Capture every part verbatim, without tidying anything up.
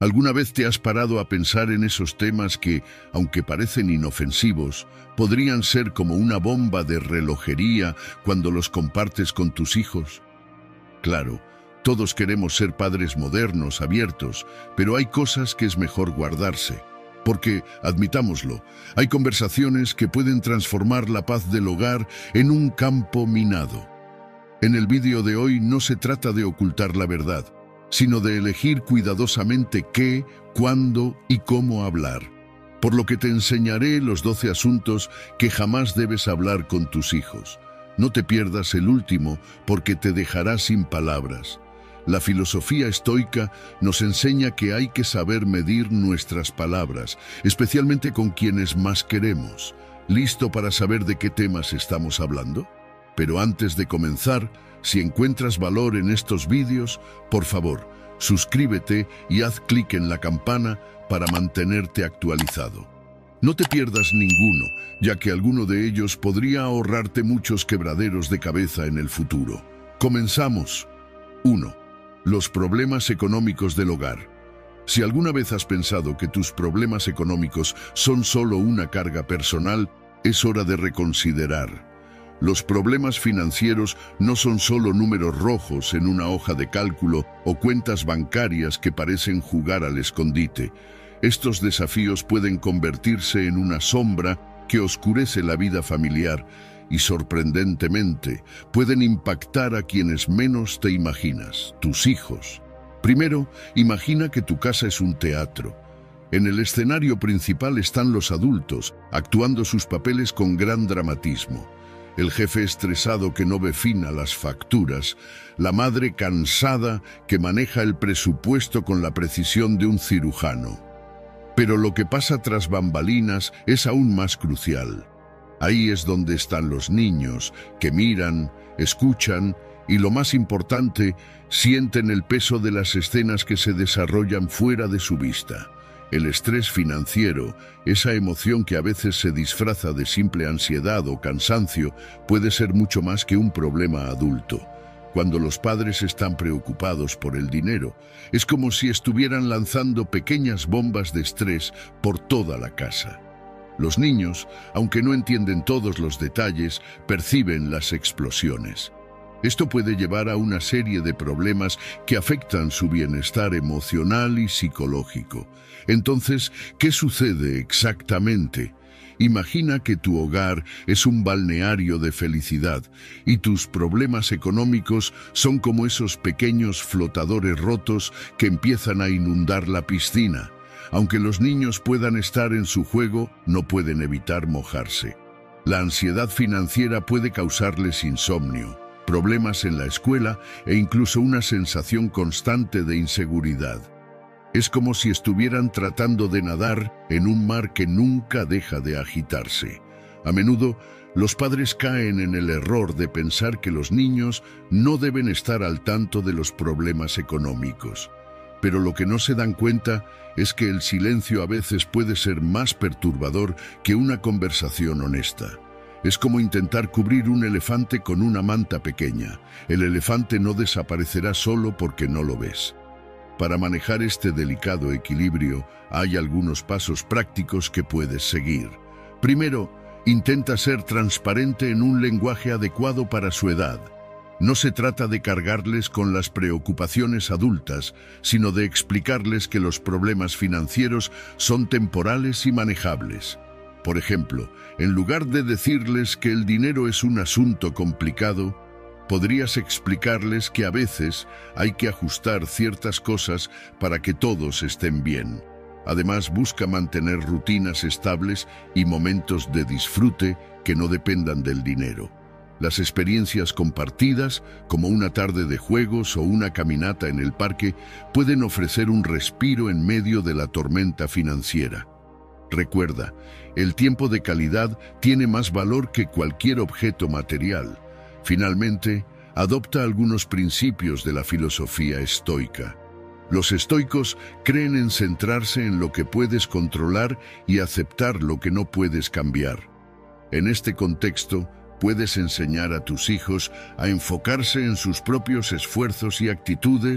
¿Alguna vez te has parado a pensar en esos temas que, aunque parecen inofensivos, podrían ser como una bomba de relojería cuando los compartes con tus hijos? Claro, todos queremos ser padres modernos, abiertos, pero hay cosas que es mejor guardarse. Porque, admitámoslo, hay conversaciones que pueden transformar la paz del hogar en un campo minado. En el vídeo de hoy no se trata de ocultar la verdad, sino de elegir cuidadosamente qué, cuándo y cómo hablar. Por lo que te enseñaré los doce asuntos que jamás debes hablar con tus hijos. No te pierdas el último, porque te dejará sin palabras. La filosofía estoica nos enseña que hay que saber medir nuestras palabras, especialmente con quienes más queremos. ¿Listo para saber de qué temas estamos hablando? Pero antes de comenzar, si encuentras valor en estos vídeos, por favor, suscríbete y haz clic en la campana para mantenerte actualizado. No te pierdas ninguno, ya que alguno de ellos podría ahorrarte muchos quebraderos de cabeza en el futuro. Comenzamos. uno. Los problemas económicos del hogar. Si alguna vez has pensado que tus problemas económicos son solo una carga personal, es hora de reconsiderar. Los problemas financieros no son solo números rojos en una hoja de cálculo o cuentas bancarias que parecen jugar al escondite. Estos desafíos pueden convertirse en una sombra que oscurece la vida familiar y, sorprendentemente, pueden impactar a quienes menos te imaginas, tus hijos. Primero, imagina que tu casa es un teatro. En el escenario principal están los adultos, actuando sus papeles con gran dramatismo. El jefe estresado que no ve fin a las facturas, la madre cansada que maneja el presupuesto con la precisión de un cirujano. Pero lo que pasa tras bambalinas es aún más crucial. Ahí es donde están los niños, que miran, escuchan y, lo más importante, sienten el peso de las escenas que se desarrollan fuera de su vista. El estrés financiero, esa emoción que a veces se disfraza de simple ansiedad o cansancio, puede ser mucho más que un problema adulto. Cuando los padres están preocupados por el dinero, es como si estuvieran lanzando pequeñas bombas de estrés por toda la casa. Los niños, aunque no entienden todos los detalles, perciben las explosiones. Esto puede llevar a una serie de problemas que afectan su bienestar emocional y psicológico. Entonces, ¿qué sucede exactamente? Imagina que tu hogar es un balneario de felicidad y tus problemas económicos son como esos pequeños flotadores rotos que empiezan a inundar la piscina. Aunque los niños puedan estar en su juego, no pueden evitar mojarse. La ansiedad financiera puede causarles insomnio, problemas en la escuela e incluso una sensación constante de inseguridad. Es como si estuvieran tratando de nadar en un mar que nunca deja de agitarse. A menudo, los padres caen en el error de pensar que los niños no deben estar al tanto de los problemas económicos. Pero lo que no se dan cuenta es que el silencio a veces puede ser más perturbador que una conversación honesta. Es como intentar cubrir un elefante con una manta pequeña. El elefante no desaparecerá solo porque no lo ves. Para manejar este delicado equilibrio, hay algunos pasos prácticos que puedes seguir. Primero, intenta ser transparente en un lenguaje adecuado para su edad. No se trata de cargarles con las preocupaciones adultas, sino de explicarles que los problemas financieros son temporales y manejables. Por ejemplo, en lugar de decirles que el dinero es un asunto complicado, podrías explicarles que a veces hay que ajustar ciertas cosas para que todos estén bien. Además, busca mantener rutinas estables y momentos de disfrute que no dependan del dinero. Las experiencias compartidas, como una tarde de juegos o una caminata en el parque, pueden ofrecer un respiro en medio de la tormenta financiera. Recuerda, el tiempo de calidad tiene más valor que cualquier objeto material. Finalmente, adopta algunos principios de la filosofía estoica. Los estoicos creen en centrarse en lo que puedes controlar y aceptar lo que no puedes cambiar. En este contexto, puedes enseñar a tus hijos a enfocarse en sus propios esfuerzos y actitudes,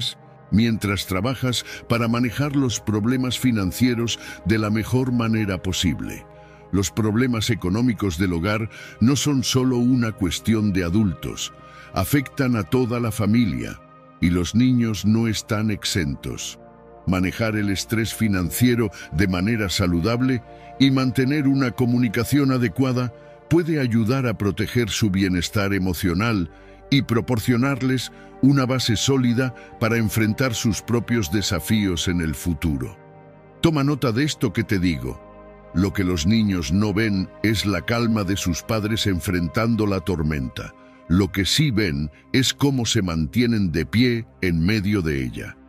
mientras trabajas para manejar los problemas financieros de la mejor manera posible. Los problemas económicos del hogar no son solo una cuestión de adultos, afectan a toda la familia, y los niños no están exentos. Manejar el estrés financiero de manera saludable y mantener una comunicación adecuada puede ayudar a proteger su bienestar emocional y proporcionarles una base sólida para enfrentar sus propios desafíos en el futuro. Toma nota de esto que te digo. Lo que los niños no ven es la calma de sus padres enfrentando la tormenta. Lo que sí ven es cómo se mantienen de pie en medio de ella.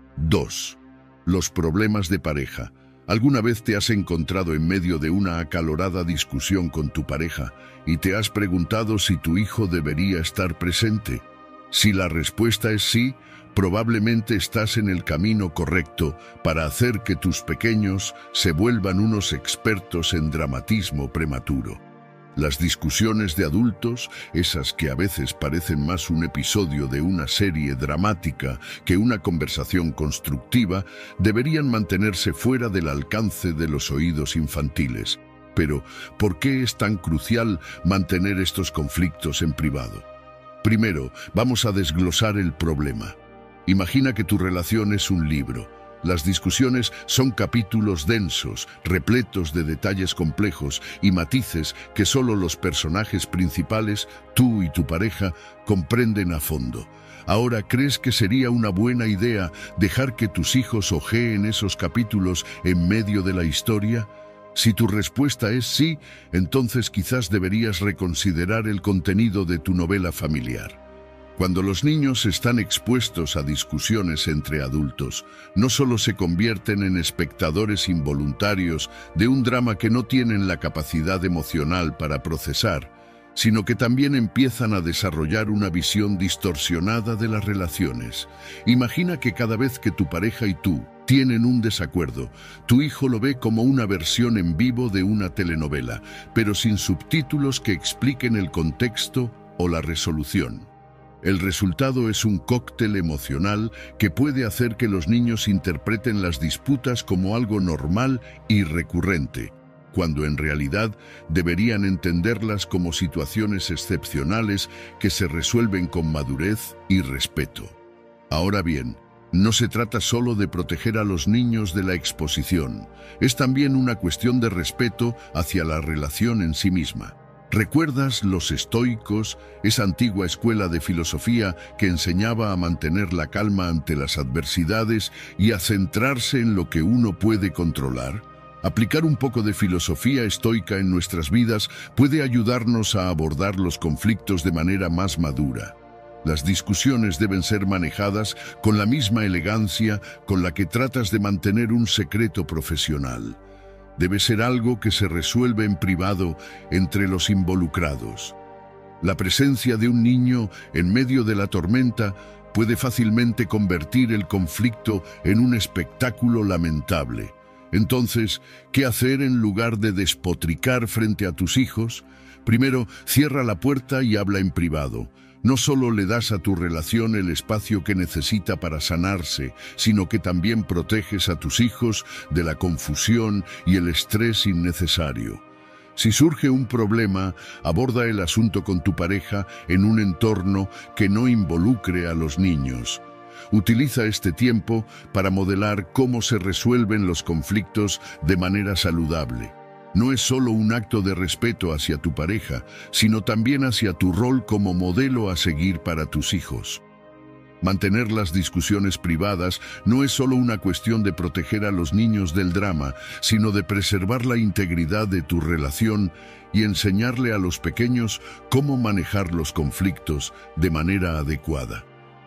dos. Los problemas de pareja. ¿Alguna vez te has encontrado en medio de una acalorada discusión con tu pareja y te has preguntado si tu hijo debería estar presente? Si la respuesta es sí, probablemente estás en el camino correcto para hacer que tus pequeños se vuelvan unos expertos en dramatismo prematuro. Las discusiones de adultos, esas que a veces parecen más un episodio de una serie dramática que una conversación constructiva, deberían mantenerse fuera del alcance de los oídos infantiles. Pero, ¿por qué es tan crucial mantener estos conflictos en privado? Primero, vamos a desglosar el problema. Imagina que tu relación es un libro. Las discusiones son capítulos densos, repletos de detalles complejos y matices que solo los personajes principales, tú y tu pareja, comprenden a fondo. Ahora, ¿crees que sería una buena idea dejar que tus hijos hojeen esos capítulos en medio de la historia? Si tu respuesta es sí, entonces quizás deberías reconsiderar el contenido de tu novela familiar. Cuando los niños están expuestos a discusiones entre adultos, no solo se convierten en espectadores involuntarios de un drama que no tienen la capacidad emocional para procesar, sino que también empiezan a desarrollar una visión distorsionada de las relaciones. Imagina que cada vez que tu pareja y tú tienen un desacuerdo, tu hijo lo ve como una versión en vivo de una telenovela, pero sin subtítulos que expliquen el contexto o la resolución. El resultado es un cóctel emocional que puede hacer que los niños interpreten las disputas como algo normal y recurrente, cuando en realidad deberían entenderlas como situaciones excepcionales que se resuelven con madurez y respeto. Ahora bien, no se trata solo de proteger a los niños de la exposición, es también una cuestión de respeto hacia la relación en sí misma. ¿Recuerdas los estoicos, esa antigua escuela de filosofía que enseñaba a mantener la calma ante las adversidades y a centrarse en lo que uno puede controlar? Aplicar un poco de filosofía estoica en nuestras vidas puede ayudarnos a abordar los conflictos de manera más madura. Las discusiones deben ser manejadas con la misma elegancia con la que tratas de mantener un secreto profesional. Debe ser algo que se resuelve en privado entre los involucrados. La presencia de un niño en medio de la tormenta puede fácilmente convertir el conflicto en un espectáculo lamentable. Entonces, ¿qué hacer en lugar de despotricar frente a tus hijos? Primero, cierra la puerta y habla en privado. No solo le das a tu relación el espacio que necesita para sanarse, sino que también proteges a tus hijos de la confusión y el estrés innecesario. Si surge un problema, aborda el asunto con tu pareja en un entorno que no involucre a los niños. Utiliza este tiempo para modelar cómo se resuelven los conflictos de manera saludable. No es solo un acto de respeto hacia tu pareja, sino también hacia tu rol como modelo a seguir para tus hijos. Mantener las discusiones privadas no es solo una cuestión de proteger a los niños del drama, sino de preservar la integridad de tu relación y enseñarle a los pequeños cómo manejar los conflictos de manera adecuada.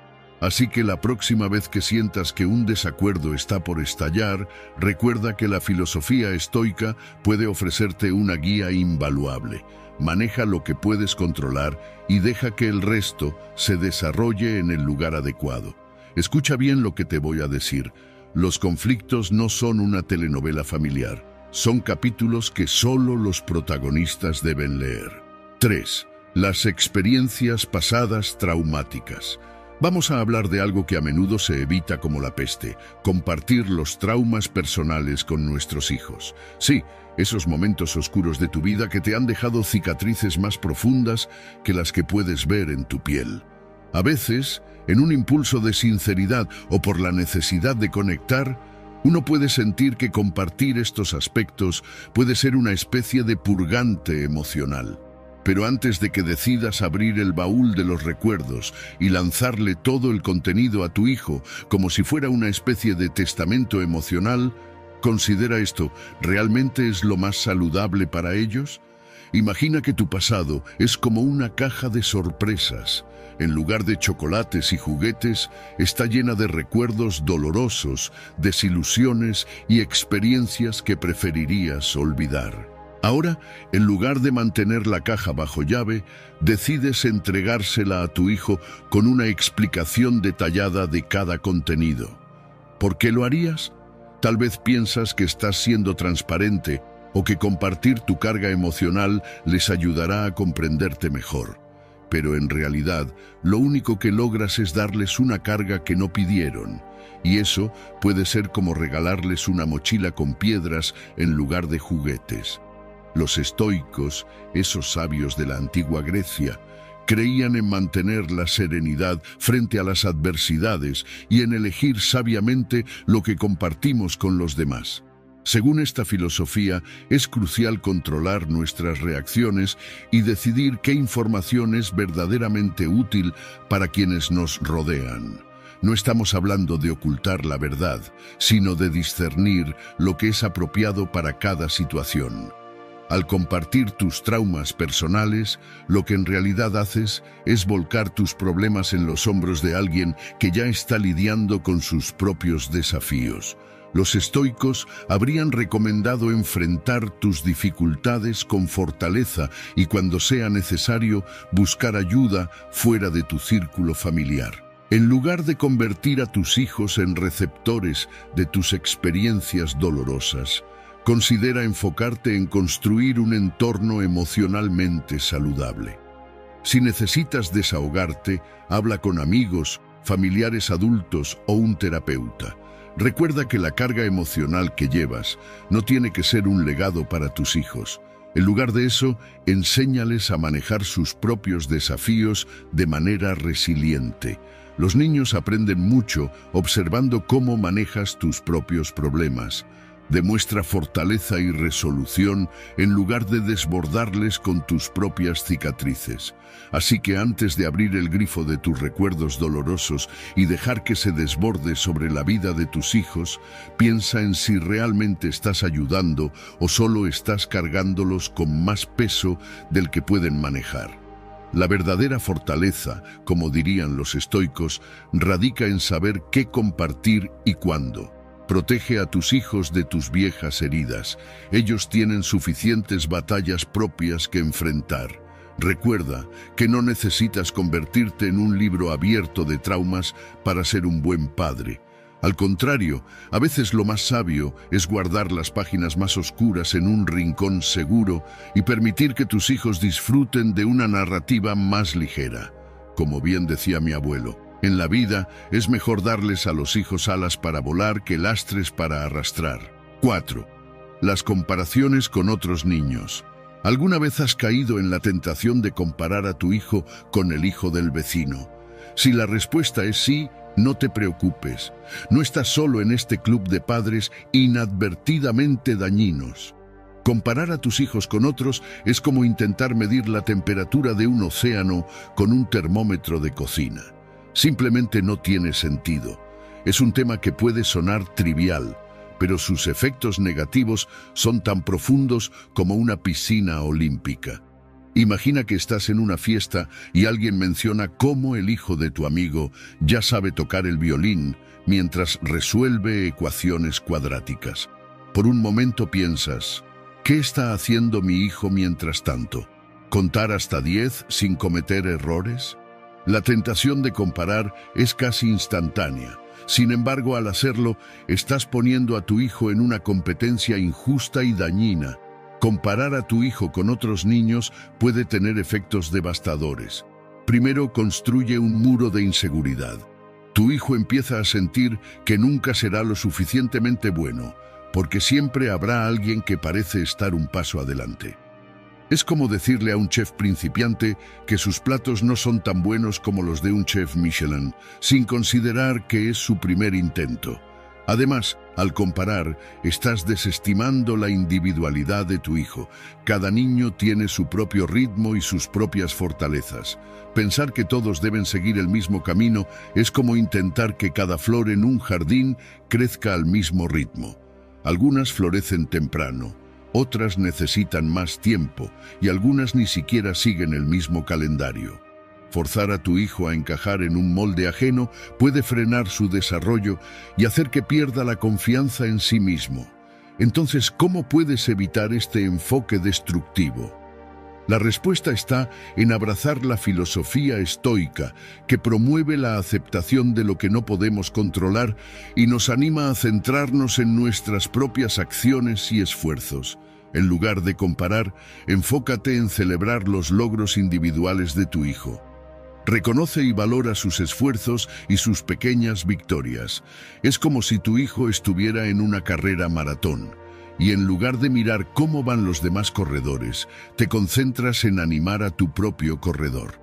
Así que la próxima vez que sientas que un desacuerdo está por estallar, recuerda que la filosofía estoica puede ofrecerte una guía invaluable. Maneja lo que puedes controlar y deja que el resto se desarrolle en el lugar adecuado. Escucha bien lo que te voy a decir. Los conflictos no son una telenovela familiar. Son capítulos que solo los protagonistas deben leer. tres. Las experiencias pasadas traumáticas. Vamos a hablar de algo que a menudo se evita como la peste: compartir los traumas personales con nuestros hijos. Sí, esos momentos oscuros de tu vida que te han dejado cicatrices más profundas que las que puedes ver en tu piel. A veces, en un impulso de sinceridad o por la necesidad de conectar, uno puede sentir que compartir estos aspectos puede ser una especie de purgante emocional. Pero antes de que decidas abrir el baúl de los recuerdos y lanzarle todo el contenido a tu hijo como si fuera una especie de testamento emocional, considera esto: ¿realmente es lo más saludable para ellos? Imagina que tu pasado es como una caja de sorpresas. En lugar de chocolates y juguetes, está llena de recuerdos dolorosos, desilusiones y experiencias que preferirías olvidar. Ahora, en lugar de mantener la caja bajo llave, decides entregársela a tu hijo con una explicación detallada de cada contenido. ¿Por qué lo harías? Tal vez piensas que estás siendo transparente o que compartir tu carga emocional les ayudará a comprenderte mejor. Pero en realidad, lo único que logras es darles una carga que no pidieron, y eso puede ser como regalarles una mochila con piedras en lugar de juguetes. Los estoicos, esos sabios de la antigua Grecia, creían en mantener la serenidad frente a las adversidades y en elegir sabiamente lo que compartimos con los demás. Según esta filosofía, es crucial controlar nuestras reacciones y decidir qué información es verdaderamente útil para quienes nos rodean. No estamos hablando de ocultar la verdad, sino de discernir lo que es apropiado para cada situación. Al compartir tus traumas personales, lo que en realidad haces es volcar tus problemas en los hombros de alguien que ya está lidiando con sus propios desafíos. Los estoicos habrían recomendado enfrentar tus dificultades con fortaleza y, cuando sea necesario, buscar ayuda fuera de tu círculo familiar. En lugar de convertir a tus hijos en receptores de tus experiencias dolorosas, considera enfocarte en construir un entorno emocionalmente saludable. Si necesitas desahogarte, habla con amigos, familiares adultos o un terapeuta. Recuerda que la carga emocional que llevas no tiene que ser un legado para tus hijos. En lugar de eso, enséñales a manejar sus propios desafíos de manera resiliente. Los niños aprenden mucho observando cómo manejas tus propios problemas. Demuestra fortaleza y resolución en lugar de desbordarles con tus propias cicatrices. Así que antes de abrir el grifo de tus recuerdos dolorosos y dejar que se desborde sobre la vida de tus hijos, piensa en si realmente estás ayudando o solo estás cargándolos con más peso del que pueden manejar. La verdadera fortaleza, como dirían los estoicos, radica en saber qué compartir y cuándo. Protege a tus hijos de tus viejas heridas. Ellos tienen suficientes batallas propias que enfrentar. Recuerda que no necesitas convertirte en un libro abierto de traumas para ser un buen padre. Al contrario, a veces lo más sabio es guardar las páginas más oscuras en un rincón seguro y permitir que tus hijos disfruten de una narrativa más ligera. Como bien decía mi abuelo, en la vida es mejor darles a los hijos alas para volar que lastres para arrastrar. cuatro. Las comparaciones con otros niños. ¿Alguna vez has caído en la tentación de comparar a tu hijo con el hijo del vecino? Si la respuesta es sí, no te preocupes. No estás solo en este club de padres inadvertidamente dañinos. Comparar a tus hijos con otros es como intentar medir la temperatura de un océano con un termómetro de cocina. Simplemente no tiene sentido. Es un tema que puede sonar trivial, pero sus efectos negativos son tan profundos como una piscina olímpica. Imagina que estás en una fiesta y alguien menciona cómo el hijo de tu amigo ya sabe tocar el violín mientras resuelve ecuaciones cuadráticas. Por un momento piensas, ¿qué está haciendo mi hijo mientras tanto? ¿Contar hasta diez sin cometer errores? La tentación de comparar es casi instantánea. Sin embargo, al hacerlo, estás poniendo a tu hijo en una competencia injusta y dañina. Comparar a tu hijo con otros niños puede tener efectos devastadores. Primero, construye un muro de inseguridad. Tu hijo empieza a sentir que nunca será lo suficientemente bueno, porque siempre habrá alguien que parece estar un paso adelante. Es como decirle a un chef principiante que sus platos no son tan buenos como los de un chef Michelin, sin considerar que es su primer intento. Además, al comparar, estás desestimando la individualidad de tu hijo. Cada niño tiene su propio ritmo y sus propias fortalezas. Pensar que todos deben seguir el mismo camino es como intentar que cada flor en un jardín crezca al mismo ritmo. Algunas florecen temprano, otras necesitan más tiempo y algunas ni siquiera siguen el mismo calendario. Forzar a tu hijo a encajar en un molde ajeno puede frenar su desarrollo y hacer que pierda la confianza en sí mismo. Entonces, ¿cómo puedes evitar este enfoque destructivo? La respuesta está en abrazar la filosofía estoica, que promueve la aceptación de lo que no podemos controlar y nos anima a centrarnos en nuestras propias acciones y esfuerzos. En lugar de comparar, enfócate en celebrar los logros individuales de tu hijo. Reconoce y valora sus esfuerzos y sus pequeñas victorias. Es como si tu hijo estuviera en una carrera maratón, y en lugar de mirar cómo van los demás corredores, te concentras en animar a tu propio corredor.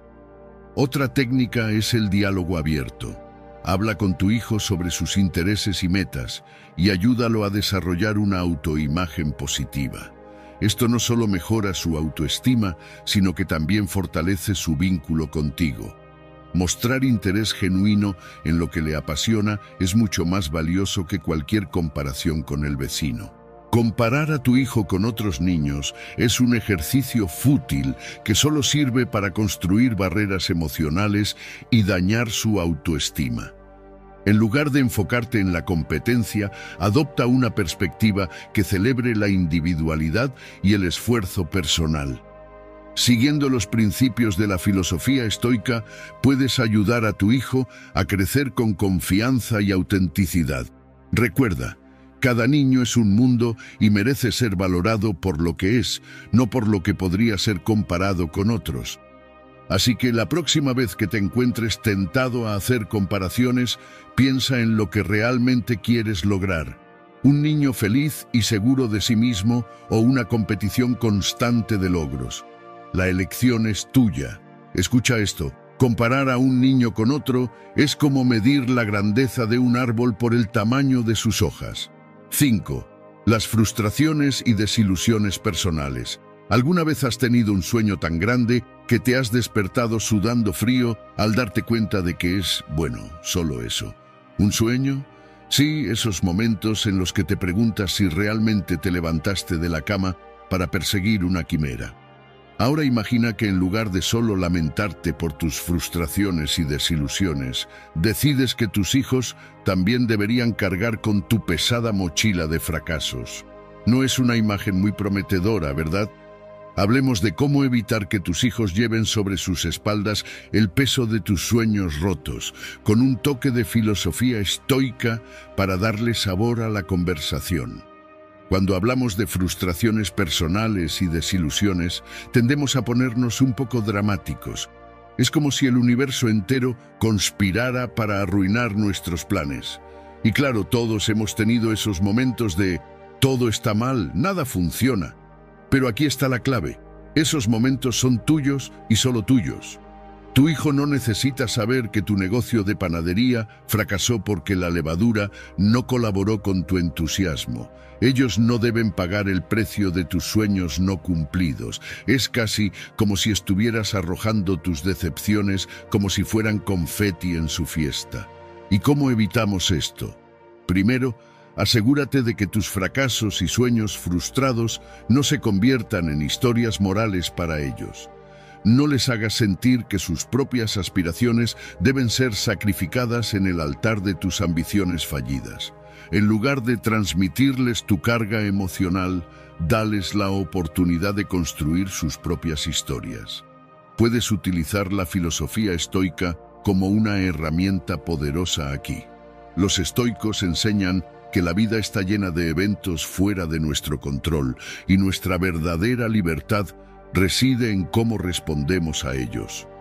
Otra técnica es el diálogo abierto. Habla con tu hijo sobre sus intereses y metas, y ayúdalo a desarrollar una autoimagen positiva. Esto no solo mejora su autoestima, sino que también fortalece su vínculo contigo. Mostrar interés genuino en lo que le apasiona es mucho más valioso que cualquier comparación con el vecino. Comparar a tu hijo con otros niños es un ejercicio fútil que solo sirve para construir barreras emocionales y dañar su autoestima. En lugar de enfocarte en la competencia, adopta una perspectiva que celebre la individualidad y el esfuerzo personal. Siguiendo los principios de la filosofía estoica, puedes ayudar a tu hijo a crecer con confianza y autenticidad. Recuerda, cada niño es un mundo y merece ser valorado por lo que es, no por lo que podría ser comparado con otros. Así que la próxima vez que te encuentres tentado a hacer comparaciones, piensa en lo que realmente quieres lograr. Un niño feliz y seguro de sí mismo o una competición constante de logros. La elección es tuya. Escucha esto. Comparar a un niño con otro es como medir la grandeza de un árbol por el tamaño de sus hojas. cinco. Las frustraciones y desilusiones personales. ¿Alguna vez has tenido un sueño tan grande que te has despertado sudando frío al darte cuenta de que es, bueno, solo eso? ¿Un sueño? Sí, esos momentos en los que te preguntas si realmente te levantaste de la cama para perseguir una quimera. Ahora imagina que en lugar de solo lamentarte por tus frustraciones y desilusiones, decides que tus hijos también deberían cargar con tu pesada mochila de fracasos. No es una imagen muy prometedora, ¿verdad? Hablemos de cómo evitar que tus hijos lleven sobre sus espaldas el peso de tus sueños rotos, con un toque de filosofía estoica para darle sabor a la conversación. Cuando hablamos de frustraciones personales y desilusiones, tendemos a ponernos un poco dramáticos. Es como si el universo entero conspirara para arruinar nuestros planes. Y claro, todos hemos tenido esos momentos de todo está mal, nada funciona. Pero aquí está la clave. Esos momentos son tuyos y solo tuyos. Tu hijo no necesita saber que tu negocio de panadería fracasó porque la levadura no colaboró con tu entusiasmo. Ellos no deben pagar el precio de tus sueños no cumplidos. Es casi como si estuvieras arrojando tus decepciones como si fueran confeti en su fiesta. ¿Y cómo evitamos esto? Primero, asegúrate de que tus fracasos y sueños frustrados no se conviertan en historias morales para ellos. No les hagas sentir que sus propias aspiraciones deben ser sacrificadas en el altar de tus ambiciones fallidas. En lugar de transmitirles tu carga emocional, dales la oportunidad de construir sus propias historias. Puedes utilizar la filosofía estoica como una herramienta poderosa aquí. Los estoicos enseñan que la vida está llena de eventos fuera de nuestro control y nuestra verdadera libertad reside en cómo respondemos a ellos.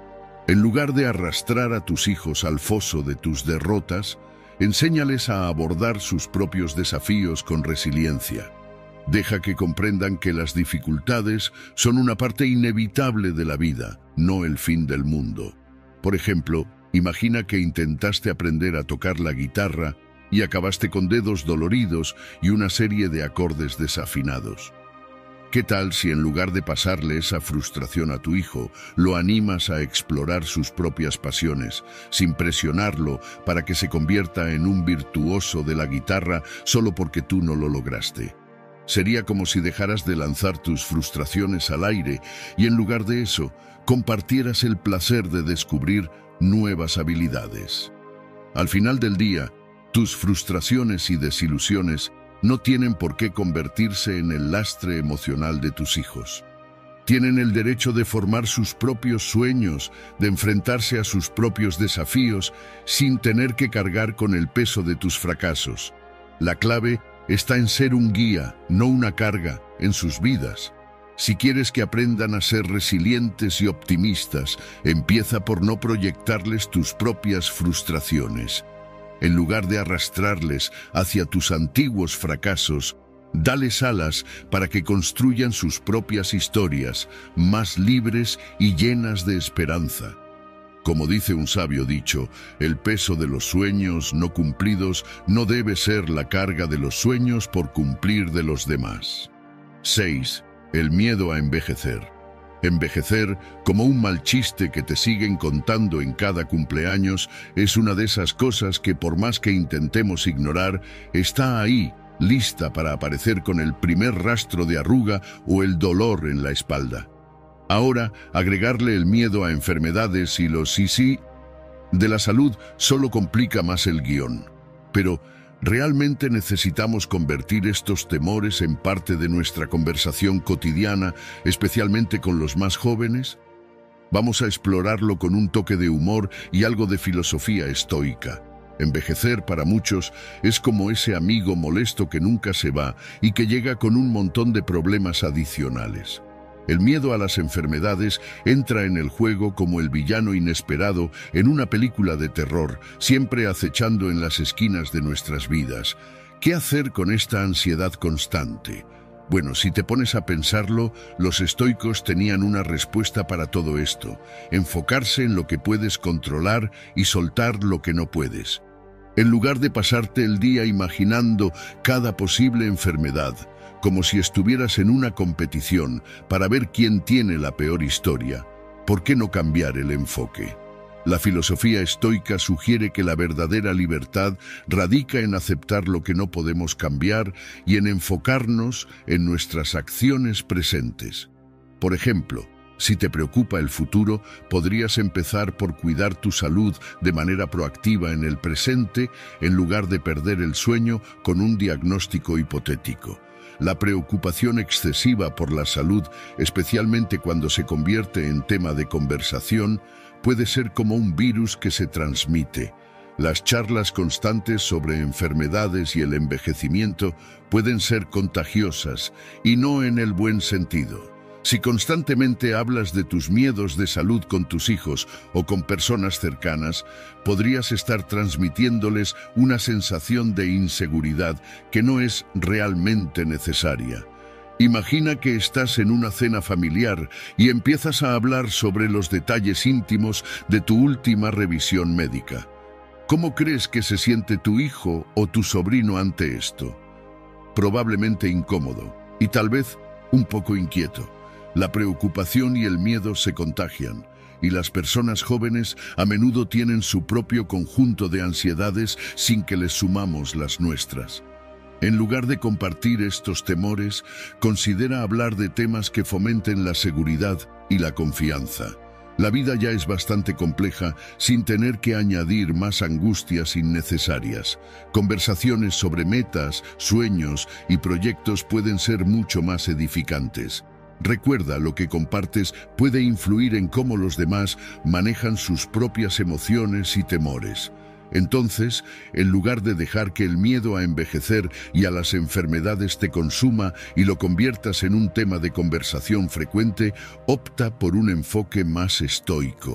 En lugar de arrastrar a tus hijos al foso de tus derrotas, enséñales a abordar sus propios desafíos con resiliencia. Deja que comprendan que las dificultades son una parte inevitable de la vida, no el fin del mundo. Por ejemplo, imagina que intentaste aprender a tocar la guitarra y acabaste con dedos doloridos y una serie de acordes desafinados. ¿Qué tal si en lugar de pasarle esa frustración a tu hijo, lo animas a explorar sus propias pasiones, sin presionarlo para que se convierta en un virtuoso de la guitarra solo porque tú no lo lograste? Sería como si dejaras de lanzar tus frustraciones al aire y en lugar de eso, compartieras el placer de descubrir nuevas habilidades. Al final del día, tus frustraciones y desilusiones no tienen por qué convertirse en el lastre emocional de tus hijos. Tienen el derecho de formar sus propios sueños, de enfrentarse a sus propios desafíos sin tener que cargar con el peso de tus fracasos. La clave está en ser un guía, no una carga, en sus vidas. Si quieres que aprendan a ser resilientes y optimistas, empieza por no proyectarles tus propias frustraciones. En lugar de arrastrarles hacia tus antiguos fracasos, dales alas para que construyan sus propias historias, más libres y llenas de esperanza. Como dice un sabio dicho, el peso de los sueños no cumplidos no debe ser la carga de los sueños por cumplir de los demás. seis. El miedo a envejecer. Envejecer, como un mal chiste que te siguen contando en cada cumpleaños, es una de esas cosas que por más que intentemos ignorar, está ahí, lista para aparecer con el primer rastro de arruga o el dolor en la espalda. Ahora, agregarle el miedo a enfermedades y los sí sí de la salud solo complica más el guión. Pero, ¿realmente necesitamos convertir estos temores en parte de nuestra conversación cotidiana, especialmente con los más jóvenes? Vamos a explorarlo con un toque de humor y algo de filosofía estoica. Envejecer para muchos es como ese amigo molesto que nunca se va y que llega con un montón de problemas adicionales. El miedo a las enfermedades entra en el juego como el villano inesperado en una película de terror, siempre acechando en las esquinas de nuestras vidas. ¿Qué hacer con esta ansiedad constante? Bueno, si te pones a pensarlo, los estoicos tenían una respuesta para todo esto: enfocarse en lo que puedes controlar y soltar lo que no puedes. En lugar de pasarte el día imaginando cada posible enfermedad, como si estuvieras en una competición para ver quién tiene la peor historia, ¿por qué no cambiar el enfoque? La filosofía estoica sugiere que la verdadera libertad radica en aceptar lo que no podemos cambiar y en enfocarnos en nuestras acciones presentes. Por ejemplo, si te preocupa el futuro, podrías empezar por cuidar tu salud de manera proactiva en el presente, en lugar de perder el sueño con un diagnóstico hipotético. La preocupación excesiva por la salud, especialmente cuando se convierte en tema de conversación, puede ser como un virus que se transmite. Las charlas constantes sobre enfermedades y el envejecimiento pueden ser contagiosas, y no en el buen sentido. Si constantemente hablas de tus miedos de salud con tus hijos o con personas cercanas, podrías estar transmitiéndoles una sensación de inseguridad que no es realmente necesaria. Imagina que estás en una cena familiar y empiezas a hablar sobre los detalles íntimos de tu última revisión médica. ¿Cómo crees que se siente tu hijo o tu sobrino ante esto? Probablemente incómodo y tal vez un poco inquieto. La preocupación y el miedo se contagian, y las personas jóvenes a menudo tienen su propio conjunto de ansiedades sin que les sumamos las nuestras. En lugar de compartir estos temores, considera hablar de temas que fomenten la seguridad y la confianza. La vida ya es bastante compleja sin tener que añadir más angustias innecesarias. Conversaciones sobre metas, sueños y proyectos pueden ser mucho más edificantes. Recuerda, lo que compartes puede influir en cómo los demás manejan sus propias emociones y temores. Entonces, en lugar de dejar que el miedo a envejecer y a las enfermedades te consuma y lo conviertas en un tema de conversación frecuente, opta por un enfoque más estoico.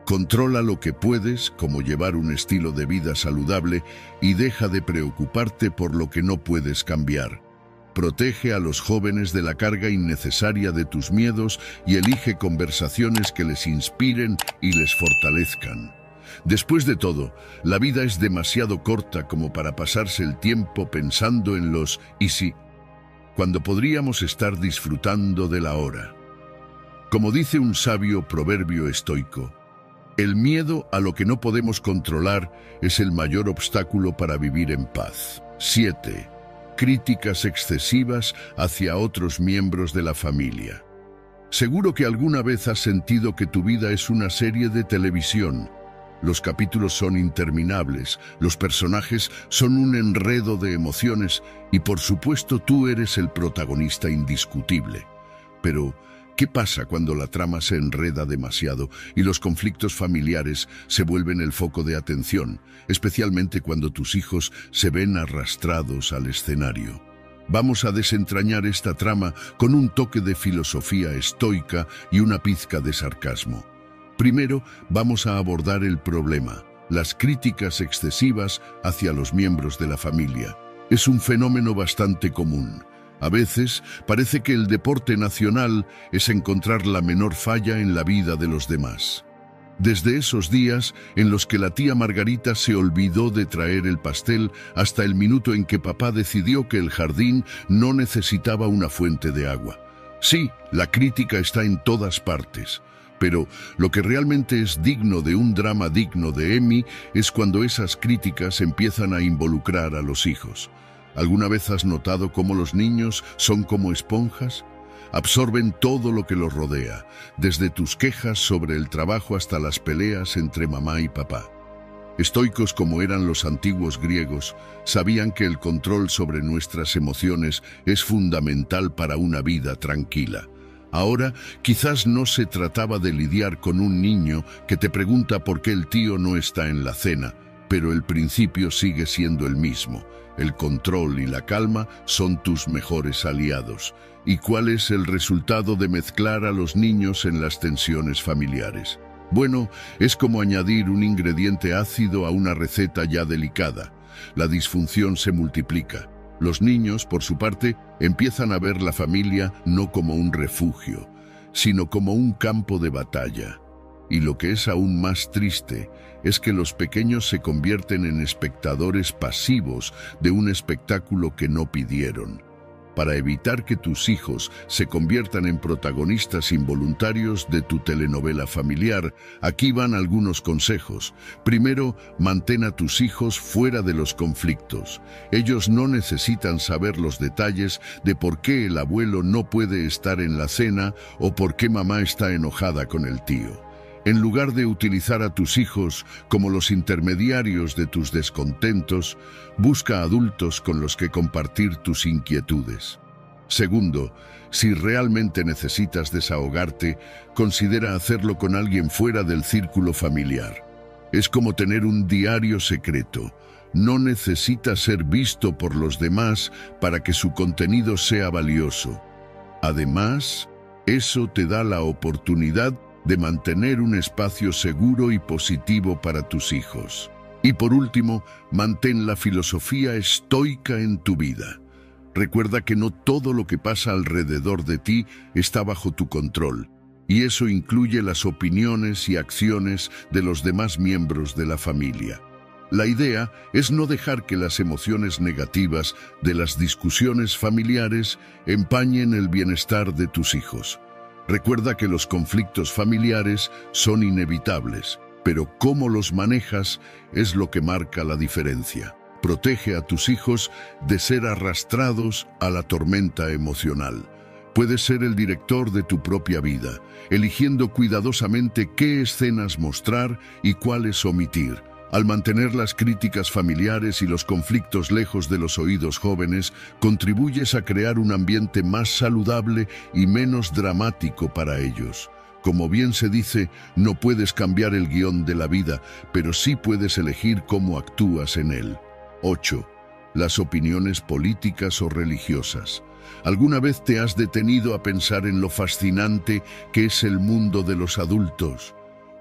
Controla lo que puedes, como llevar un estilo de vida saludable, y deja de preocuparte por lo que no puedes cambiar. Protege a los jóvenes de la carga innecesaria de tus miedos y elige conversaciones que les inspiren y les fortalezcan. Después de todo, la vida es demasiado corta como para pasarse el tiempo pensando en los «y sí», cuando podríamos estar disfrutando de la hora. Como dice un sabio proverbio estoico, el miedo a lo que no podemos controlar es el mayor obstáculo para vivir en paz. siete. Críticas excesivas hacia otros miembros de la familia. Seguro que alguna vez has sentido que tu vida es una serie de televisión. Los capítulos son interminables, los personajes son un enredo de emociones y por supuesto tú eres el protagonista indiscutible. Pero, ¿qué pasa cuando la trama se enreda demasiado y los conflictos familiares se vuelven el foco de atención, especialmente cuando tus hijos se ven arrastrados al escenario? Vamos a desentrañar esta trama con un toque de filosofía estoica y una pizca de sarcasmo. Primero, vamos a abordar el problema, las críticas excesivas hacia los miembros de la familia. Es un fenómeno bastante común. A veces parece que el deporte nacional es encontrar la menor falla en la vida de los demás. Desde esos días en los que la tía Margarita se olvidó de traer el pastel hasta el minuto en que papá decidió que el jardín no necesitaba una fuente de agua. Sí, la crítica está en todas partes. Pero lo que realmente es digno de un drama digno de Emmy es cuando esas críticas empiezan a involucrar a los hijos. ¿Alguna vez has notado cómo los niños son como esponjas? Absorben todo lo que los rodea, desde tus quejas sobre el trabajo hasta las peleas entre mamá y papá. Estoicos como eran los antiguos griegos, sabían que el control sobre nuestras emociones es fundamental para una vida tranquila. Ahora, quizás no se trataba de lidiar con un niño que te pregunta por qué el tío no está en la cena, pero el principio sigue siendo el mismo. El control y la calma son tus mejores aliados. ¿Y cuál es el resultado de mezclar a los niños en las tensiones familiares? Bueno, es como añadir un ingrediente ácido a una receta ya delicada. La disfunción se multiplica. Los niños, por su parte, empiezan a ver la familia no como un refugio, sino como un campo de batalla. Y lo que es aún más triste es que los pequeños se convierten en espectadores pasivos de un espectáculo que no pidieron. Para evitar que tus hijos se conviertan en protagonistas involuntarios de tu telenovela familiar, aquí van algunos consejos. Primero, mantén a tus hijos fuera de los conflictos. Ellos no necesitan saber los detalles de por qué el abuelo no puede estar en la cena o por qué mamá está enojada con el tío. En lugar de utilizar a tus hijos como los intermediarios de tus descontentos, busca adultos con los que compartir tus inquietudes. Segundo, si realmente necesitas desahogarte, considera hacerlo con alguien fuera del círculo familiar. Es como tener un diario secreto. No necesita ser visto por los demás para que su contenido sea valioso. Además, eso te da la oportunidad de mantener un espacio seguro y positivo para tus hijos. Y por último, mantén la filosofía estoica en tu vida. Recuerda que no todo lo que pasa alrededor de ti está bajo tu control, y eso incluye las opiniones y acciones de los demás miembros de la familia. La idea es no dejar que las emociones negativas de las discusiones familiares empañen el bienestar de tus hijos. Recuerda que los conflictos familiares son inevitables, pero cómo los manejas es lo que marca la diferencia. Protege a tus hijos de ser arrastrados a la tormenta emocional. Puedes ser el director de tu propia vida, eligiendo cuidadosamente qué escenas mostrar y cuáles omitir. Al mantener las críticas familiares y los conflictos lejos de los oídos jóvenes, contribuyes a crear un ambiente más saludable y menos dramático para ellos. Como bien se dice, no puedes cambiar el guión de la vida, pero sí puedes elegir cómo actúas en él. ocho. Las opiniones políticas o religiosas. ¿Alguna vez te has detenido a pensar en lo fascinante que es el mundo de los adultos?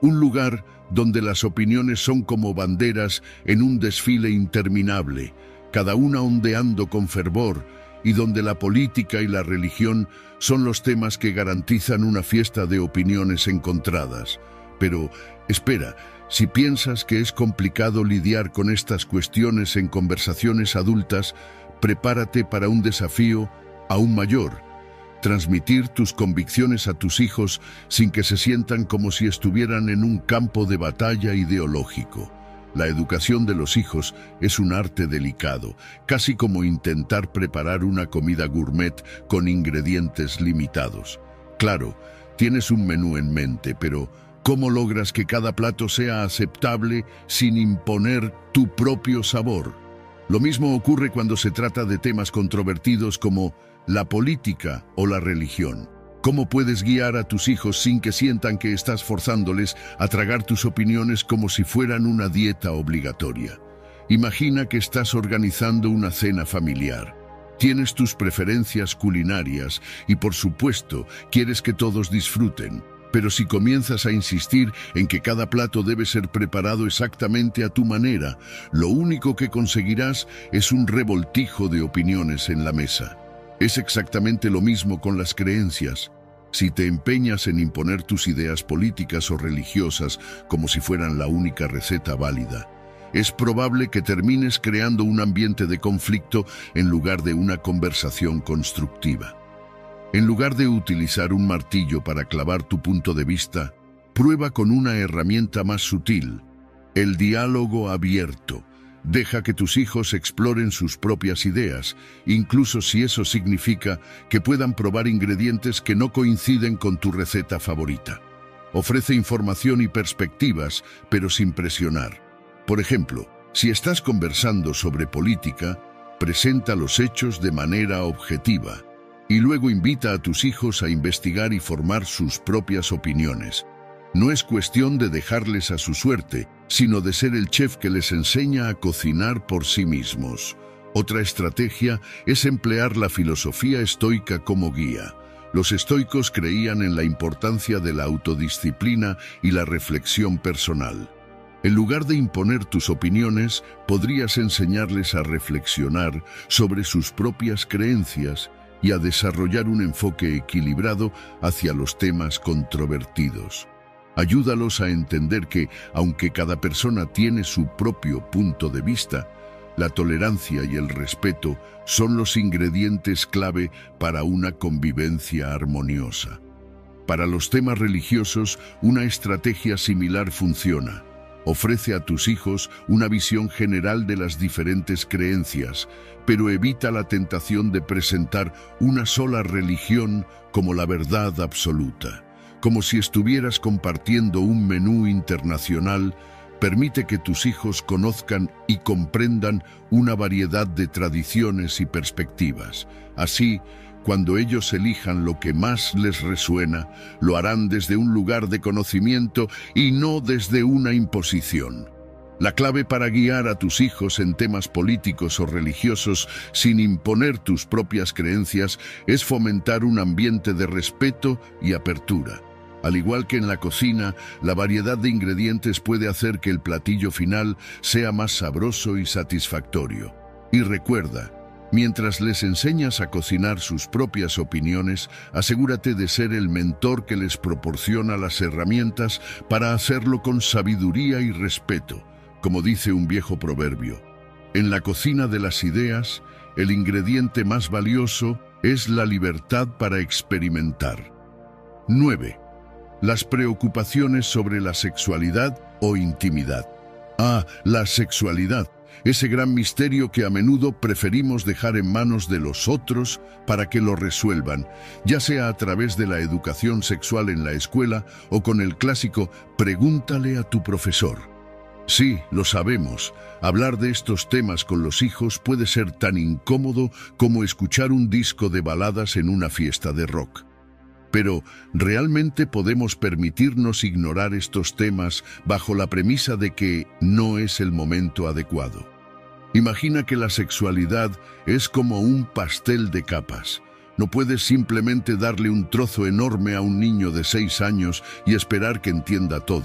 Un lugar donde las opiniones son como banderas en un desfile interminable, cada una ondeando con fervor, y donde la política y la religión son los temas que garantizan una fiesta de opiniones encontradas. Pero, espera, si piensas que es complicado lidiar con estas cuestiones en conversaciones adultas, prepárate para un desafío aún mayor. Transmitir tus convicciones a tus hijos sin que se sientan como si estuvieran en un campo de batalla ideológico. La educación de los hijos es un arte delicado, casi como intentar preparar una comida gourmet con ingredientes limitados. Claro, tienes un menú en mente, pero ¿cómo logras que cada plato sea aceptable sin imponer tu propio sabor? Lo mismo ocurre cuando se trata de temas controvertidos como la política o la religión. ¿Cómo puedes guiar a tus hijos sin que sientan que estás forzándoles a tragar tus opiniones como si fueran una dieta obligatoria? Imagina que estás organizando una cena familiar. Tienes tus preferencias culinarias y, por supuesto, quieres que todos disfruten. Pero si comienzas a insistir en que cada plato debe ser preparado exactamente a tu manera, lo único que conseguirás es un revoltijo de opiniones en la mesa. Es exactamente lo mismo con las creencias. Si te empeñas en imponer tus ideas políticas o religiosas como si fueran la única receta válida, es probable que termines creando un ambiente de conflicto en lugar de una conversación constructiva. En lugar de utilizar un martillo para clavar tu punto de vista, prueba con una herramienta más sutil, el diálogo abierto. Deja que tus hijos exploren sus propias ideas, incluso si eso significa que puedan probar ingredientes que no coinciden con tu receta favorita. Ofrece información y perspectivas, pero sin presionar. Por ejemplo, si estás conversando sobre política, presenta los hechos de manera objetiva y luego invita a tus hijos a investigar y formar sus propias opiniones. No es cuestión de dejarles a su suerte, sino de ser el chef que les enseña a cocinar por sí mismos. Otra estrategia es emplear la filosofía estoica como guía. Los estoicos creían en la importancia de la autodisciplina y la reflexión personal. En lugar de imponer tus opiniones, podrías enseñarles a reflexionar sobre sus propias creencias y a desarrollar un enfoque equilibrado hacia los temas controvertidos. Ayúdalos a entender que, aunque cada persona tiene su propio punto de vista, la tolerancia y el respeto son los ingredientes clave para una convivencia armoniosa. Para los temas religiosos, una estrategia similar funciona. Ofrece a tus hijos una visión general de las diferentes creencias, pero evita la tentación de presentar una sola religión como la verdad absoluta. Como si estuvieras compartiendo un menú internacional, permite que tus hijos conozcan y comprendan una variedad de tradiciones y perspectivas. Así, cuando ellos elijan lo que más les resuena, lo harán desde un lugar de conocimiento y no desde una imposición. La clave para guiar a tus hijos en temas políticos o religiosos sin imponer tus propias creencias es fomentar un ambiente de respeto y apertura. Al igual que en la cocina, la variedad de ingredientes puede hacer que el platillo final sea más sabroso y satisfactorio. Y recuerda, mientras les enseñas a cocinar sus propias opiniones, asegúrate de ser el mentor que les proporciona las herramientas para hacerlo con sabiduría y respeto, como dice un viejo proverbio. En la cocina de las ideas, el ingrediente más valioso es la libertad para experimentar. nueve. Las preocupaciones sobre la sexualidad o intimidad. Ah, la sexualidad. Ese gran misterio que a menudo preferimos dejar en manos de los otros para que lo resuelvan, ya sea a través de la educación sexual en la escuela o con el clásico «pregúntale a tu profesor». Sí, lo sabemos, hablar de estos temas con los hijos puede ser tan incómodo como escuchar un disco de baladas en una fiesta de rock. Pero, ¿realmente podemos permitirnos ignorar estos temas bajo la premisa de que no es el momento adecuado? Imagina que la sexualidad es como un pastel de capas. No puedes simplemente darle un trozo enorme a un niño de seis años y esperar que entienda todo.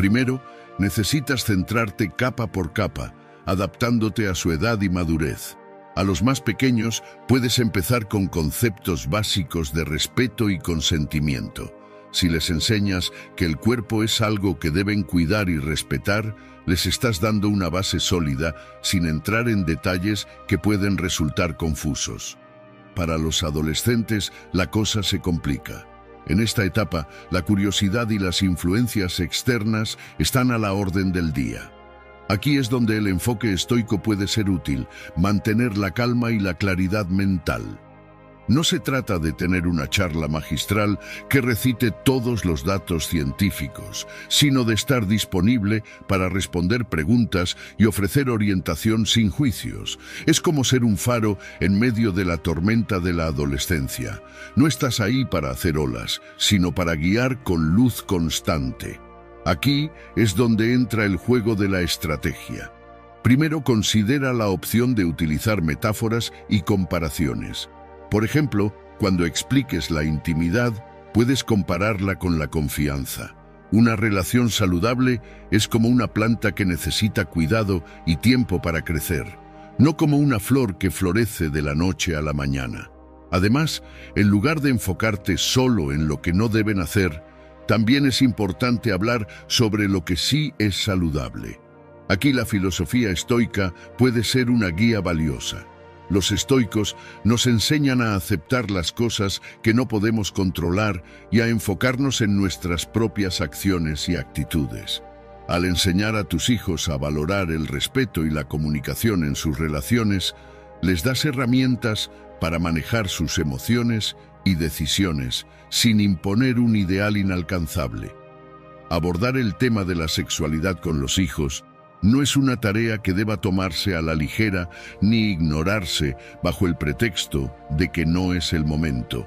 Primero, necesitas centrarte capa por capa, adaptándote a su edad y madurez. A los más pequeños puedes empezar con conceptos básicos de respeto y consentimiento. Si les enseñas que el cuerpo es algo que deben cuidar y respetar, les estás dando una base sólida sin entrar en detalles que pueden resultar confusos. Para los adolescentes, la cosa se complica. En esta etapa, la curiosidad y las influencias externas están a la orden del día. Aquí es donde el enfoque estoico puede ser útil, mantener la calma y la claridad mental. No se trata de tener una charla magistral que recite todos los datos científicos, sino de estar disponible para responder preguntas y ofrecer orientación sin juicios. Es como ser un faro en medio de la tormenta de la adolescencia. No estás ahí para hacer olas, sino para guiar con luz constante. Aquí es donde entra el juego de la estrategia. Primero, considera la opción de utilizar metáforas y comparaciones. Por ejemplo, cuando expliques la intimidad, puedes compararla con la confianza. Una relación saludable es como una planta que necesita cuidado y tiempo para crecer, no como una flor que florece de la noche a la mañana. Además, en lugar de enfocarte solo en lo que no deben hacer, también es importante hablar sobre lo que sí es saludable. Aquí la filosofía estoica puede ser una guía valiosa. Los estoicos nos enseñan a aceptar las cosas que no podemos controlar y a enfocarnos en nuestras propias acciones y actitudes. Al enseñar a tus hijos a valorar el respeto y la comunicación en sus relaciones, les das herramientas para manejar sus emociones y decisiones sin imponer un ideal inalcanzable. Abordar el tema de la sexualidad con los hijos no es una tarea que deba tomarse a la ligera ni ignorarse bajo el pretexto de que no es el momento.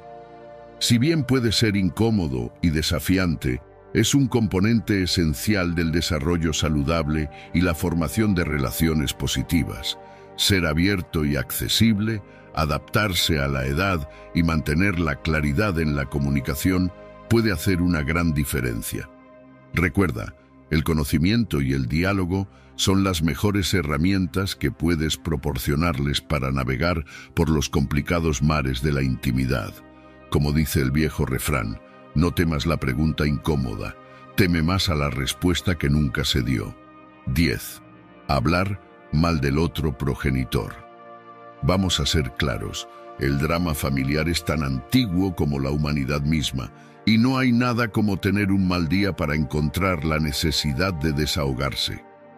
Si bien puede ser incómodo y desafiante, es un componente esencial del desarrollo saludable y la formación de relaciones positivas. Ser abierto y accesible, adaptarse a la edad y mantener la claridad en la comunicación puede hacer una gran diferencia. Recuerda, el conocimiento y el diálogo son las mejores herramientas que puedes proporcionarles para navegar por los complicados mares de la intimidad. Como dice el viejo refrán, no temas la pregunta incómoda, teme más a la respuesta que nunca se dio. diez. Hablar mal del otro progenitor. Vamos a ser claros, el drama familiar es tan antiguo como la humanidad misma, y no hay nada como tener un mal día para encontrar la necesidad de desahogarse.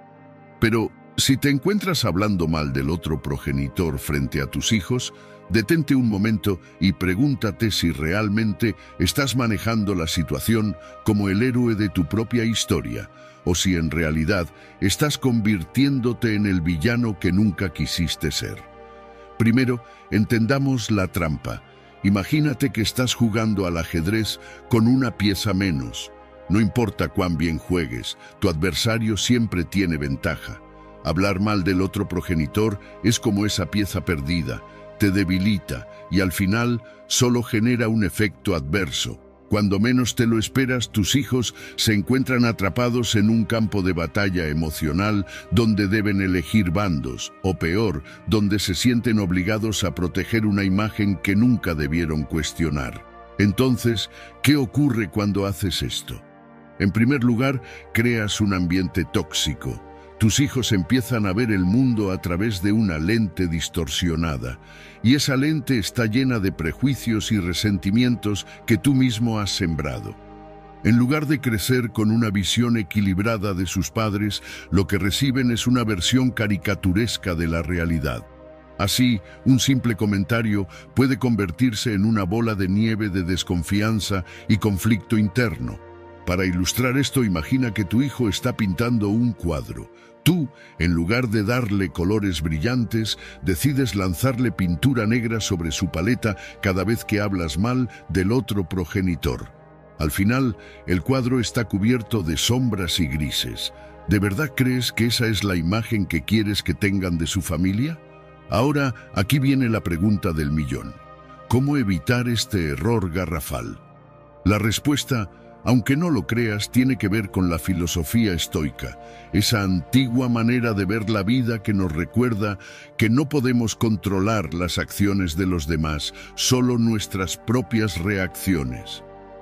Pero, si te encuentras hablando mal del otro progenitor frente a tus hijos, detente un momento y pregúntate si realmente estás manejando la situación como el héroe de tu propia historia, o si en realidad estás convirtiéndote en el villano que nunca quisiste ser. Primero, entendamos la trampa. Imagínate que estás jugando al ajedrez con una pieza menos. No importa cuán bien juegues, tu adversario siempre tiene ventaja. Hablar mal del otro progenitor es como esa pieza perdida, te debilita y al final solo genera un efecto adverso. Cuando menos te lo esperas, tus hijos se encuentran atrapados en un campo de batalla emocional donde deben elegir bandos, o peor, donde se sienten obligados a proteger una imagen que nunca debieron cuestionar. Entonces, ¿qué ocurre cuando haces esto? En primer lugar, creas un ambiente tóxico. Tus hijos empiezan a ver el mundo a través de una lente distorsionada, y esa lente está llena de prejuicios y resentimientos que tú mismo has sembrado. En lugar de crecer con una visión equilibrada de sus padres, lo que reciben es una versión caricaturesca de la realidad. Así, un simple comentario puede convertirse en una bola de nieve de desconfianza y conflicto interno. Para ilustrar esto, imagina que tu hijo está pintando un cuadro. Tú, en lugar de darle colores brillantes, decides lanzarle pintura negra sobre su paleta cada vez que hablas mal del otro progenitor. Al final, el cuadro está cubierto de sombras y grises. ¿De verdad crees que esa es la imagen que quieres que tengan de su familia? Ahora, aquí viene la pregunta del millón. ¿Cómo evitar este error garrafal? La respuesta Aunque no lo creas, tiene que ver con la filosofía estoica, esa antigua manera de ver la vida que nos recuerda que no podemos controlar las acciones de los demás, solo nuestras propias reacciones.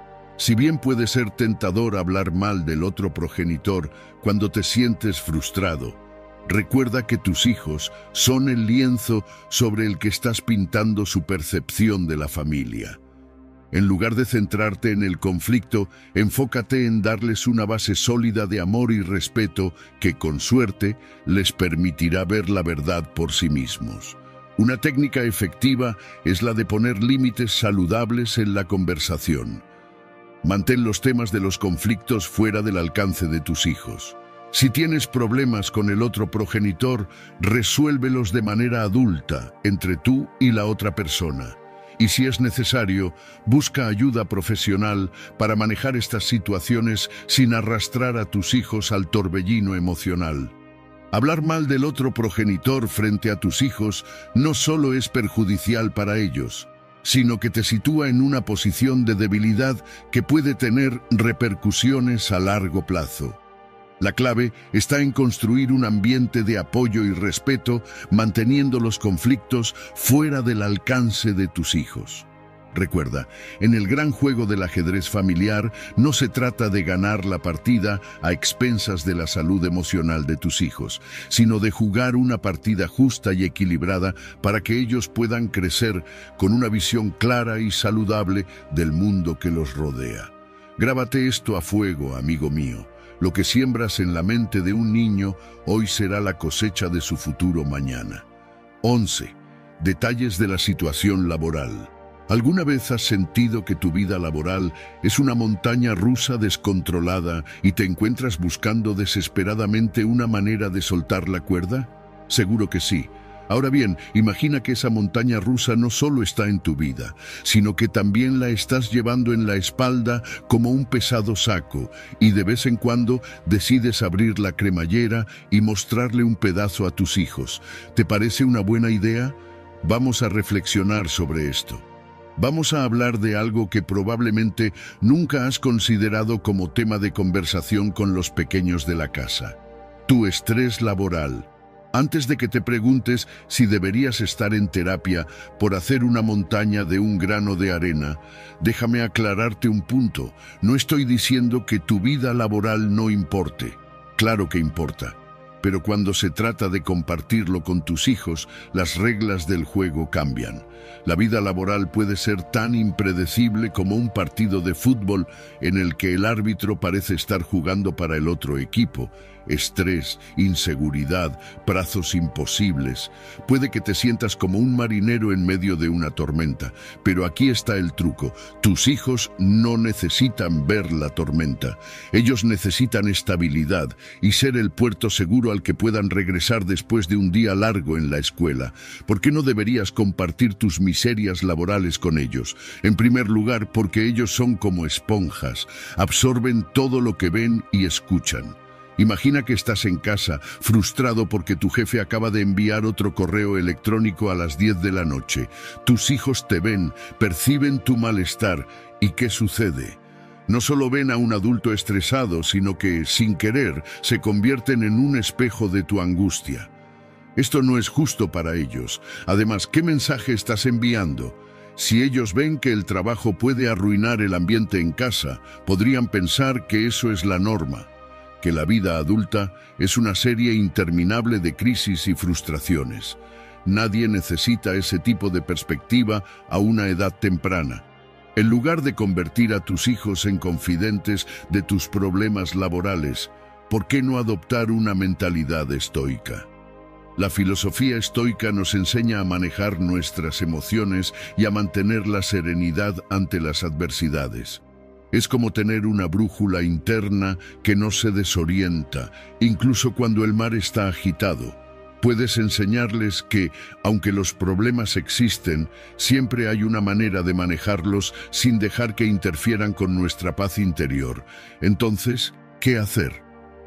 Si bien puede ser tentador hablar mal del otro progenitor cuando te sientes frustrado, recuerda que tus hijos son el lienzo sobre el que estás pintando su percepción de la familia. En lugar de centrarte en el conflicto, enfócate en darles una base sólida de amor y respeto que, con suerte, les permitirá ver la verdad por sí mismos. Una técnica efectiva es la de poner límites saludables en la conversación. Mantén los temas de los conflictos fuera del alcance de tus hijos. Si tienes problemas con el otro progenitor, resuélvelos de manera adulta, entre tú y la otra persona. Y si es necesario, busca ayuda profesional para manejar estas situaciones sin arrastrar a tus hijos al torbellino emocional. Hablar mal del otro progenitor frente a tus hijos no solo es perjudicial para ellos, sino que te sitúa en una posición de debilidad que puede tener repercusiones a largo plazo. La clave está en construir un ambiente de apoyo y respeto, manteniendo los conflictos fuera del alcance de tus hijos. Recuerda, en el gran juego del ajedrez familiar no se trata de ganar la partida a expensas de la salud emocional de tus hijos, sino de jugar una partida justa y equilibrada para que ellos puedan crecer con una visión clara y saludable del mundo que los rodea. Grábate esto a fuego, amigo mío. Lo que siembras en la mente de un niño hoy será la cosecha de su futuro mañana. once. Detalles de la situación laboral. ¿Alguna vez has sentido que tu vida laboral es una montaña rusa descontrolada y te encuentras buscando desesperadamente una manera de soltar la cuerda? Seguro que sí. Ahora bien, imagina que esa montaña rusa no solo está en tu vida, sino que también la estás llevando en la espalda como un pesado saco, y de vez en cuando decides abrir la cremallera y mostrarle un pedazo a tus hijos. ¿Te parece una buena idea? Vamos a reflexionar sobre esto. Vamos a hablar de algo que probablemente nunca has considerado como tema de conversación con los pequeños de la casa: tu estrés laboral. Antes de que te preguntes si deberías estar en terapia por hacer una montaña de un grano de arena, déjame aclararte un punto. No estoy diciendo que tu vida laboral no importe. Claro que importa. Pero cuando se trata de compartirlo con tus hijos, las reglas del juego cambian. La vida laboral puede ser tan impredecible como un partido de fútbol en el que el árbitro parece estar jugando para el otro equipo. Estrés, inseguridad, plazos imposibles. Puede que te sientas como un marinero en medio de una tormenta, pero aquí está el truco. Tus hijos no necesitan ver la tormenta. Ellos necesitan estabilidad y ser el puerto seguro al que puedan regresar después de un día largo en la escuela. ¿Por qué no deberías compartir tus miserias laborales con ellos? En primer lugar, porque ellos son como esponjas, absorben todo lo que ven y escuchan. Imagina que estás en casa, frustrado porque tu jefe acaba de enviar otro correo electrónico a las diez de la noche. Tus hijos te ven, perciben tu malestar. ¿Y qué sucede? No solo ven a un adulto estresado, sino que, sin querer, se convierten en un espejo de tu angustia. Esto no es justo para ellos. Además, ¿qué mensaje estás enviando? Si ellos ven que el trabajo puede arruinar el ambiente en casa, podrían pensar que eso es la norma, que la vida adulta es una serie interminable de crisis y frustraciones. Nadie necesita ese tipo de perspectiva a una edad temprana. En lugar de convertir a tus hijos en confidentes de tus problemas laborales, ¿por qué no adoptar una mentalidad estoica? La filosofía estoica nos enseña a manejar nuestras emociones y a mantener la serenidad ante las adversidades. Es como tener una brújula interna que no se desorienta, incluso cuando el mar está agitado. Puedes enseñarles que, aunque los problemas existen, siempre hay una manera de manejarlos sin dejar que interfieran con nuestra paz interior. Entonces, ¿qué hacer?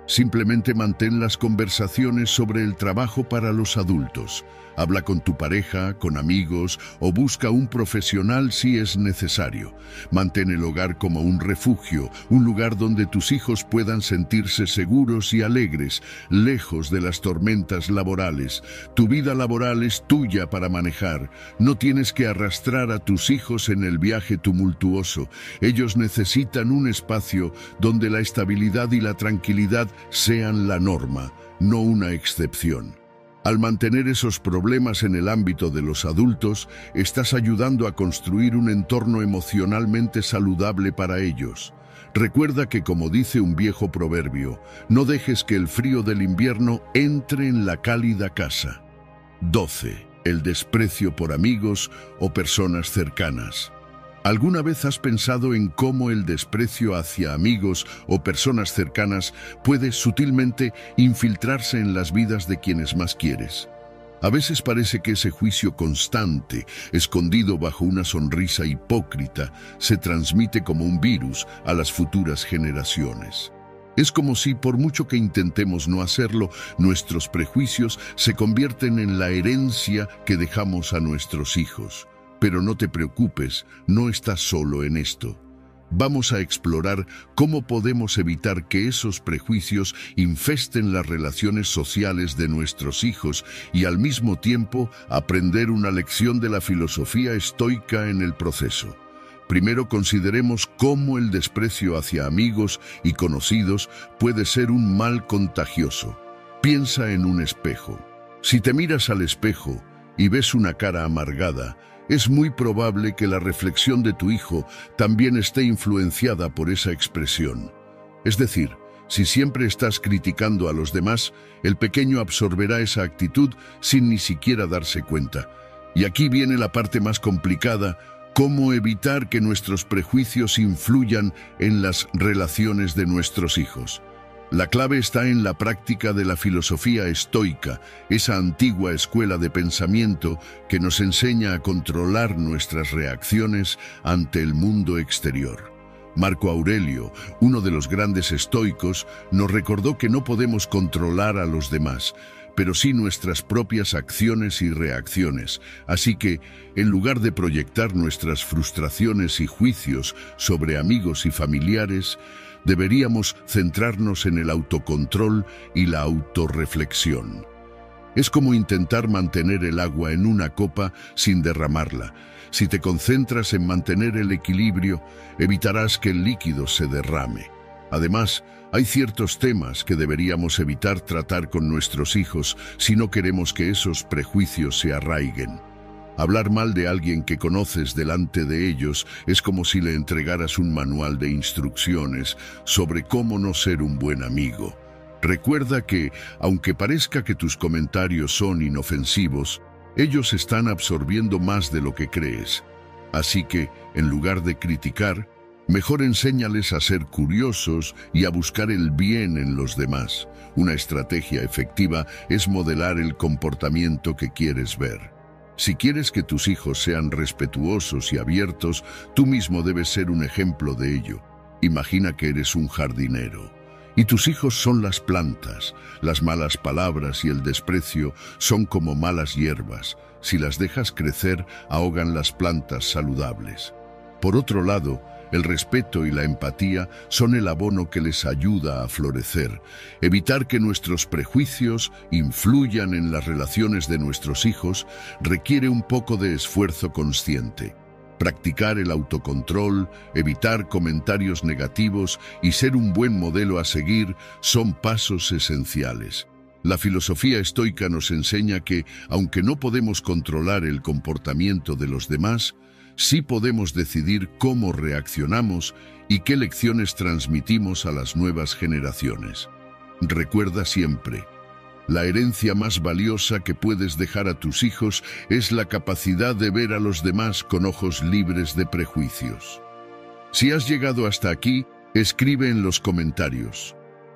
Simplemente mantén las conversaciones sobre el trabajo para los adultos. Habla con tu pareja, con amigos o busca un profesional si es necesario. Mantén el hogar como un refugio, un lugar donde tus hijos puedan sentirse seguros y alegres, lejos de las tormentas laborales. Tu vida laboral es tuya para manejar. No tienes que arrastrar a tus hijos en el viaje tumultuoso. Ellos necesitan un espacio donde la estabilidad y la tranquilidad sean la norma, no una excepción. Al mantener esos problemas en el ámbito de los adultos, estás ayudando a construir un entorno emocionalmente saludable para ellos. Recuerda que, como dice un viejo proverbio, no dejes que el frío del invierno entre en la cálida casa. doce. El desprecio por amigos o personas cercanas. ¿Alguna vez has pensado en cómo el desprecio hacia amigos o personas cercanas puede sutilmente infiltrarse en las vidas de quienes más quieres? A veces parece que ese juicio constante, escondido bajo una sonrisa hipócrita, se transmite como un virus a las futuras generaciones. Es como si, por mucho que intentemos no hacerlo, nuestros prejuicios se convierten en la herencia que dejamos a nuestros hijos. Pero no te preocupes, no estás solo en esto. Vamos a explorar cómo podemos evitar que esos prejuicios infesten las relaciones sociales de nuestros hijos y al mismo tiempo aprender una lección de la filosofía estoica en el proceso. Primero consideremos cómo el desprecio hacia amigos y conocidos puede ser un mal contagioso. Piensa en un espejo. Si te miras al espejo y ves una cara amargada, es muy probable que la reflexión de tu hijo también esté influenciada por esa expresión. Es decir, si siempre estás criticando a los demás, el pequeño absorberá esa actitud sin ni siquiera darse cuenta. Y aquí viene la parte más complicada: cómo evitar que nuestros prejuicios influyan en las relaciones de nuestros hijos. La clave está en la práctica de la filosofía estoica, esa antigua escuela de pensamiento que nos enseña a controlar nuestras reacciones ante el mundo exterior. Marco Aurelio, uno de los grandes estoicos, nos recordó que no podemos controlar a los demás, pero sí nuestras propias acciones y reacciones. Así que, en lugar de proyectar nuestras frustraciones y juicios sobre amigos y familiares, deberíamos centrarnos en el autocontrol y la autorreflexión. Es como intentar mantener el agua en una copa sin derramarla. Si te concentras en mantener el equilibrio, evitarás que el líquido se derrame. Además, hay ciertos temas que deberíamos evitar tratar con nuestros hijos si no queremos que esos prejuicios se arraiguen. Hablar mal de alguien que conoces delante de ellos es como si le entregaras un manual de instrucciones sobre cómo no ser un buen amigo. Recuerda que, aunque parezca que tus comentarios son inofensivos, ellos están absorbiendo más de lo que crees. Así que, en lugar de criticar, mejor enséñales a ser curiosos y a buscar el bien en los demás. Una estrategia efectiva es modelar el comportamiento que quieres ver. Si quieres que tus hijos sean respetuosos y abiertos, tú mismo debes ser un ejemplo de ello. Imagina que eres un jardinero y tus hijos son las plantas. Las malas palabras y el desprecio son como malas hierbas. Si las dejas crecer, ahogan las plantas saludables. Por otro lado, el respeto y la empatía son el abono que les ayuda a florecer. Evitar que nuestros prejuicios influyan en las relaciones de nuestros hijos requiere un poco de esfuerzo consciente. Practicar el autocontrol, evitar comentarios negativos y ser un buen modelo a seguir son pasos esenciales. La filosofía estoica nos enseña que, aunque no podemos controlar el comportamiento de los demás, sí podemos decidir cómo reaccionamos y qué lecciones transmitimos a las nuevas generaciones. Recuerda siempre, la herencia más valiosa que puedes dejar a tus hijos es la capacidad de ver a los demás con ojos libres de prejuicios. Si has llegado hasta aquí, escribe en los comentarios: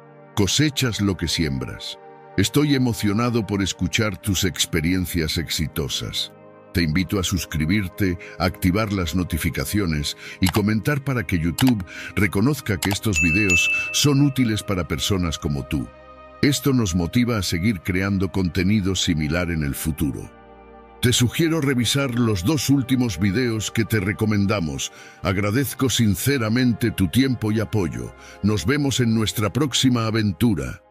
cosechas lo que siembras. Estoy emocionado por escuchar tus experiencias exitosas. Te invito a suscribirte, activar las notificaciones y comentar para que YouTube reconozca que estos videos son útiles para personas como tú. Esto nos motiva a seguir creando contenido similar en el futuro. Te sugiero revisar los dos últimos videos que te recomendamos. Agradezco sinceramente tu tiempo y apoyo. Nos vemos en nuestra próxima aventura.